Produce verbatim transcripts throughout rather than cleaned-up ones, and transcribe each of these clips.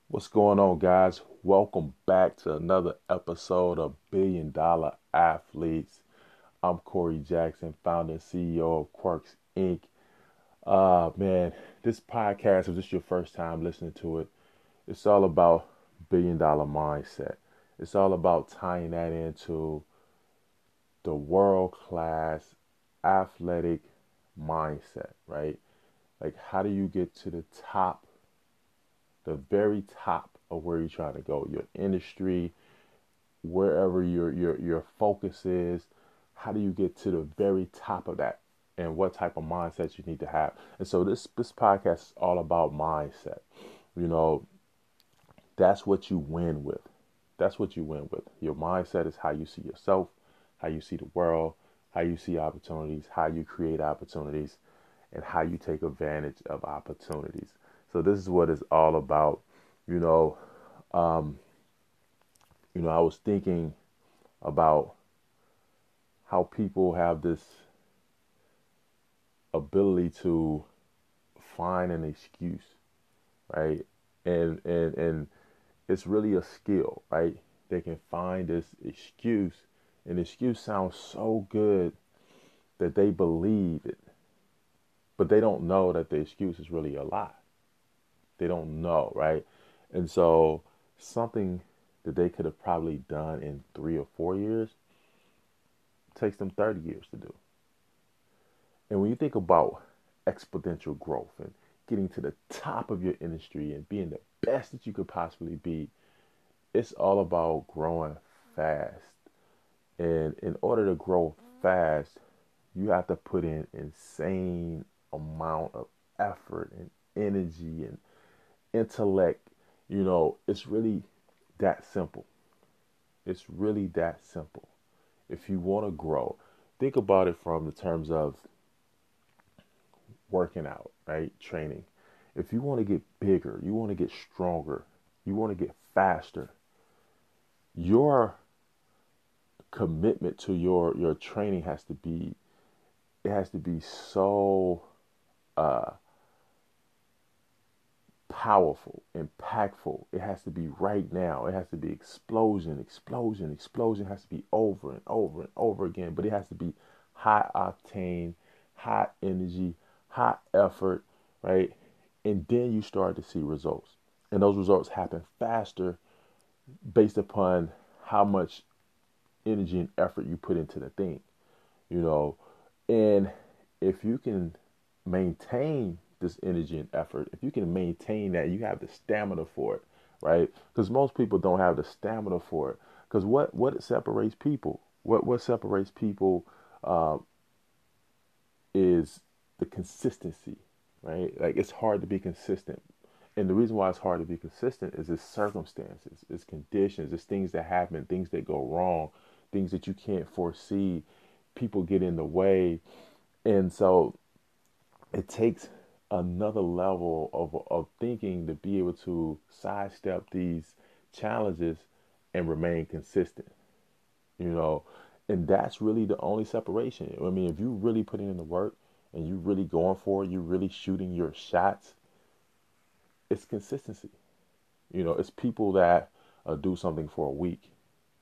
What's going on, guys? Welcome back to another episode of Billion Dollar Athletes. I'm Corey Jackson, founder and C E O of Quirks Incorporated. Uh, man, this podcast, if this is your first time listening to it, it's all about billion dollar mindset. It's all about tying that into the world class athletic mindset, right? Like, how do you get to the top, the very top of where you're trying to go? Your industry, wherever your your your focus is, how do you get to the very top of that, and what type of mindset you need to have? And so this this podcast is all about mindset. You know, that's what you win with. That's what you win with. Your mindset is how you see yourself, how you see the world, how you see opportunities, how you create opportunities, and how you take advantage of opportunities. So this is what it's all about. You know, um, you know, I was thinking about how people have this ability to find an excuse, right? And and and it's really a skill, right? They can find this excuse, and the excuse sounds so good that they believe it, but they don't know that the excuse is really a lie. They don't know, right? And so something that they could have probably done in three or four years takes them thirty years to do. And when you think about exponential growth and getting to the top of your industry and being the best that you could possibly be, it's all about growing fast. And in order to grow fast, you have to put in insane amount of effort and energy and intellect. You know, it's really that simple. It's really that simple. If you want to grow, think about it from the terms of working out, right? Training. If you want to get bigger, you want to get stronger, you want to get faster, your commitment to your your training has to be it has to be so uh powerful, impactful. It has to be right now. It has to be explosion, explosion, explosion. It has to be over and over and over again. But it has to be high octane, high energy, high effort, right? And then you start to see results. And those results happen faster based upon how much energy and effort you put into the thing, you know. And if you can maintain this energy and effort, if you can maintain that, you have the stamina for it, right? Because most people don't have the stamina for it. Because what what separates people? What what separates people uh, is the consistency, right? Like, it's hard to be consistent. And the reason why it's hard to be consistent is it's circumstances, it's conditions, it's things that happen, things that go wrong, things that you can't foresee. People get in the way. And so it takes another level of, of thinking to be able to sidestep these challenges and remain consistent, you know. And that's really the only separation. I mean, if you really putting in the work and you really going for it, you really shooting your shots, it's consistency. You know, it's people that uh, do something for a week,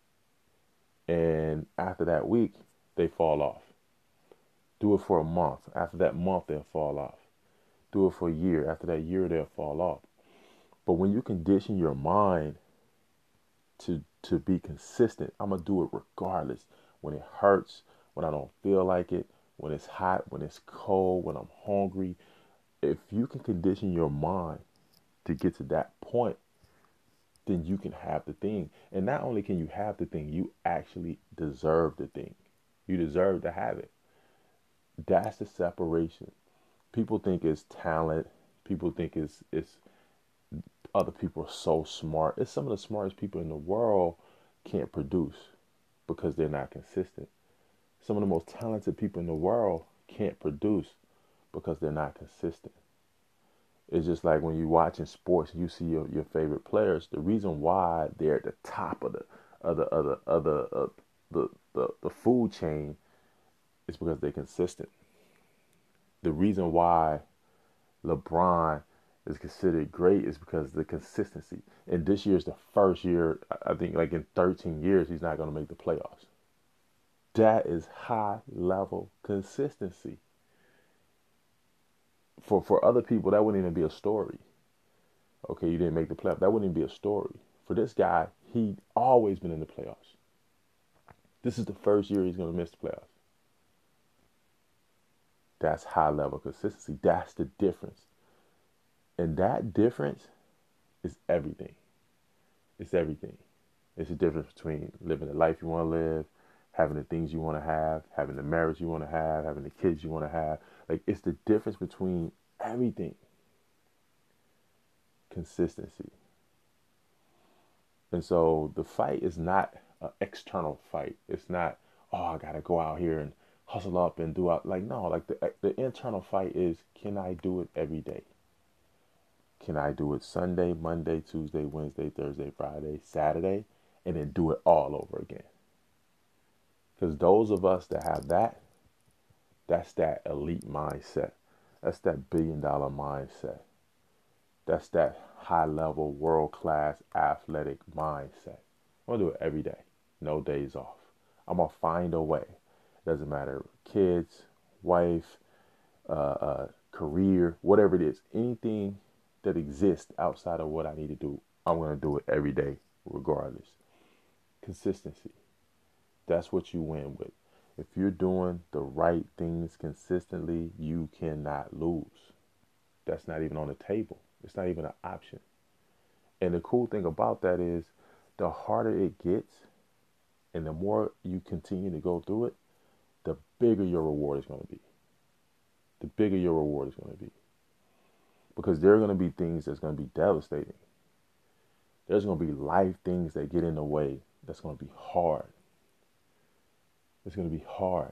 and after that week, they fall off. Do it for a month. After that month, they'll fall off. Do it for a year. After that year, they'll fall off. But when you condition your mind to to be consistent, I'm gonna do it regardless. When it hurts, when I don't feel like it, when it's hot, when it's cold, when I'm hungry. If you can condition your mind to get to that point, then you can have the thing. And not only can you have the thing, you actually deserve the thing. You deserve to have it. That's the separation. People think it's talent. People think it's it's other people are so smart. It's some of the smartest people in the world can't produce because they're not consistent. Some of the most talented people in the world can't produce because they're not consistent. It's just like when you're watching sports and you see your, your favorite players. The reason why they're at the top of the of the of the of the, uh, the, the the food chain is because they're consistent. The reason why LeBron is considered great is because of the consistency. And this year is the first year, I think, like in thirteen years, he's not going to make the playoffs. That is high level consistency. For for other people, that wouldn't even be a story. Okay, you didn't make the playoffs. That wouldn't even be a story. For this guy, he always been in the playoffs. This is the first year he's going to miss the playoffs. That's high level consistency. That's the difference. And that difference is everything. It's everything. It's the difference between living the life you want to live, having the things you want to have, having the marriage you want to have, having the kids you want to have. Like, it's the difference between everything. Consistency. And so the fight is not an external fight. It's not, oh, I got to go out here and hustle up and do out. Like, no, like the, the internal fight is, can I do it every day? Can I do it Sunday, Monday, Tuesday, Wednesday, Thursday, Friday, Saturday, and then do it all over again? Because those of us that have that, that's that elite mindset. That's that billion dollar mindset. That's that high level, world class, athletic mindset. I'm going to do it every day. No days off. I'm going to find a way. Doesn't matter. Kids, wife, uh, uh, career, whatever it is. Anything that exists outside of what I need to do, I'm going to do it every day, regardless. Consistency. That's what you win with. If you're doing the right things consistently, you cannot lose. That's not even on the table. It's not even an option. And the cool thing about that is, the harder it gets and the more you continue to go through it, the bigger your reward is going to be. The bigger your reward is going to be. Because there are going to be things that's going to be devastating. There's going to be life things that get in the way that's going to be hard. It's going to be hard.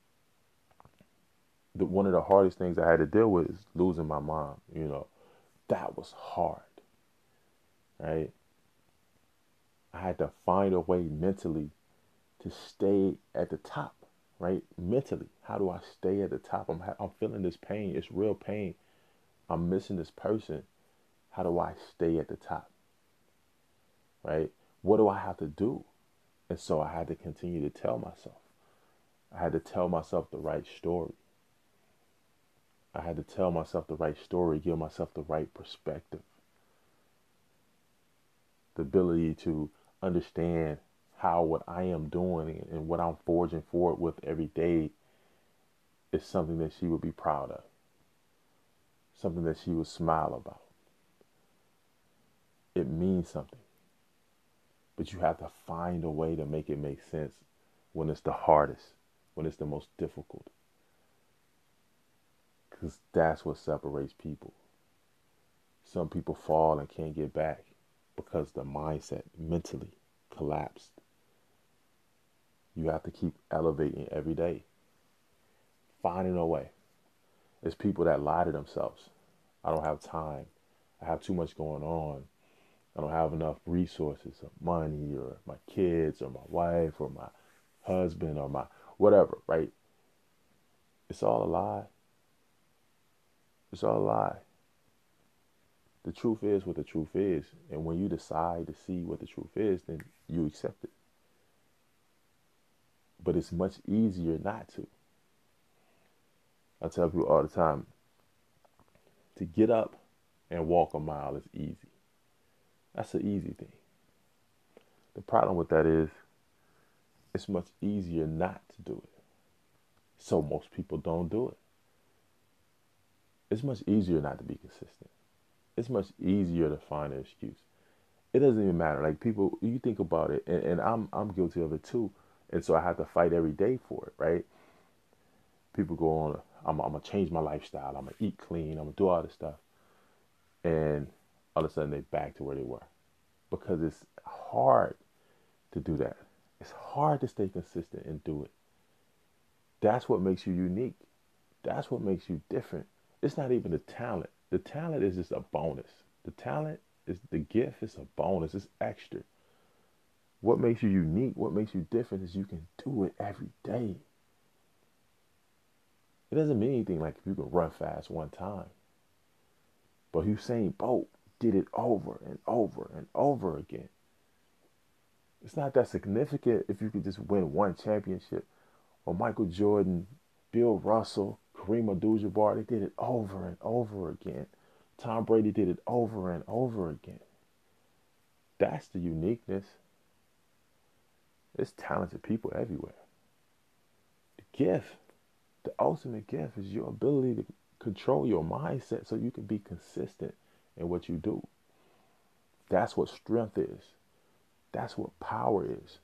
The, one of the hardest things I had to deal with is losing my mom. You know, that was hard. Right? I had to find a way mentally to stay at the top. Right? Mentally, how do I stay at the top? I'm I'm feeling this pain. It's real pain. I'm missing this person. How do I stay at the top? Right? What do I have to do? And so I had to continue to tell myself. I had to tell myself the right story. I had to tell myself the right story, give myself the right perspective. The ability to understand how what I am doing and what I'm forging forward with every day is something that she would be proud of. Something that she would smile about. It means something. But you have to find a way to make it make sense when it's the hardest, when it's the most difficult. Because that's what separates people. Some people fall and can't get back because the mindset mentally collapsed. You have to keep elevating every day. Finding a way. There's people that lie to themselves. I don't have time. I have too much going on. I don't have enough resources or money or my kids or my wife or my husband or my whatever, right? It's all a lie. It's all a lie. The truth is what the truth is. And when you decide to see what the truth is, then you accept it. But it's much easier not to. I tell people all the time, to get up and walk a mile is easy. That's an easy thing. The problem with that is it's much easier not to do it. So most people don't do it. It's much easier not to be consistent. It's much easier to find an excuse. It doesn't even matter. Like, people, you think about it, and, and I'm I'm guilty of it too. And so I have to fight every day for it, right? People go on, I'm, I'm going to change my lifestyle. I'm going to eat clean. I'm going to do all this stuff. And all of a sudden they're back to where they were. Because it's hard to do that. It's hard to stay consistent and do it. That's what makes you unique. That's what makes you different. It's not even the talent. The talent is just a bonus. The talent is the gift. It's a bonus. It's extra. What makes you unique, what makes you different is you can do it every day. It doesn't mean anything like if you can run fast one time. But Usain Bolt did it over and over and over again. It's not that significant if you could just win one championship. Or Michael Jordan, Bill Russell, Kareem Abdul-Jabbar, they did it over and over again. Tom Brady did it over and over again. That's the uniqueness. There's talented people everywhere. The gift, the ultimate gift is your ability to control your mindset so you can be consistent in what you do. That's what strength is. That's what power is.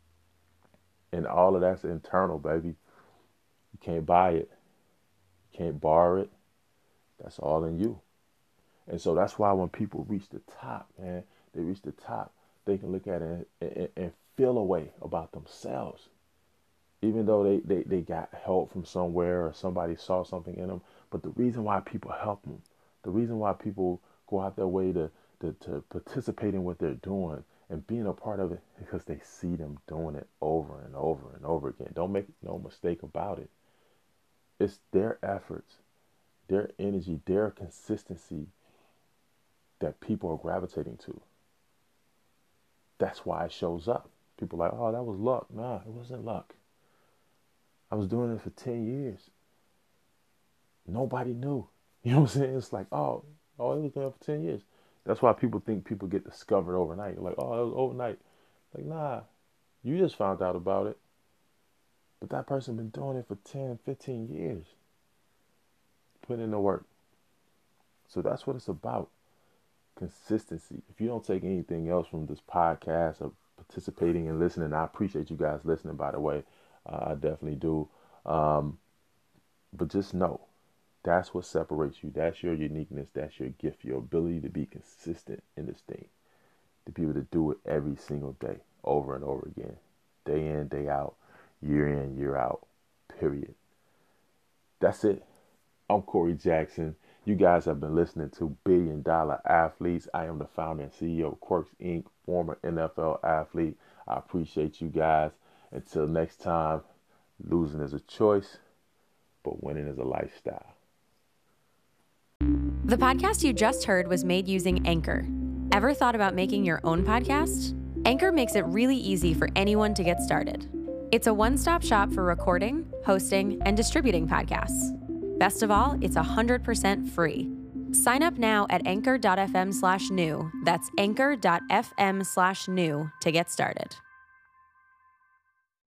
And all of that's internal, baby. You can't buy it. You can't borrow it. That's all in you. And so that's why when people reach the top, man, they reach the top, they can look at it and, and, and feel a way about themselves. Even though they, they, they got help from somewhere or somebody saw something in them. But the reason why people help them, the reason why people go out their way to, to, to participate in what they're doing and being a part of it, because they see them doing it over and over and over again. Don't make no mistake about it. It's their efforts, their energy, their consistency that people are gravitating to. That's why it shows up. People are like, oh, that was luck. Nah, it wasn't luck. I was doing it for ten years. Nobody knew. You know what I'm saying? It's like, oh, oh, it was doing it for ten years. That's why people think people get discovered overnight. You're like, oh, it was overnight. Like, nah, you just found out about it. But that person been doing it for ten, fifteen years. Putting in the work. So that's what it's about. Consistency. If you don't take anything else from this podcast or participating and listening, I appreciate you guys listening, by the way. Uh, I definitely do. Um, but just know, that's what separates you. That's your uniqueness. That's your gift. Your ability to be consistent in this thing. To be able to do it every single day, over and over again. Day in, day out. Year in, year out. Period. That's it. I'm Corey Jackson. You guys have been listening to Billion Dollar Athletes. I am the founder and C E O of Quirks Incorporated, former N F L athlete. I appreciate you guys. Until next time, losing is a choice, but winning is a lifestyle. The podcast you just heard was made using Anchor. Ever thought about making your own podcast? Anchor makes it really easy for anyone to get started. It's a one-stop shop for recording, hosting, and distributing podcasts. Best of all, it's one hundred percent free. Sign up now at anchor.fm slash new. That's anchor.fm slash new to get started.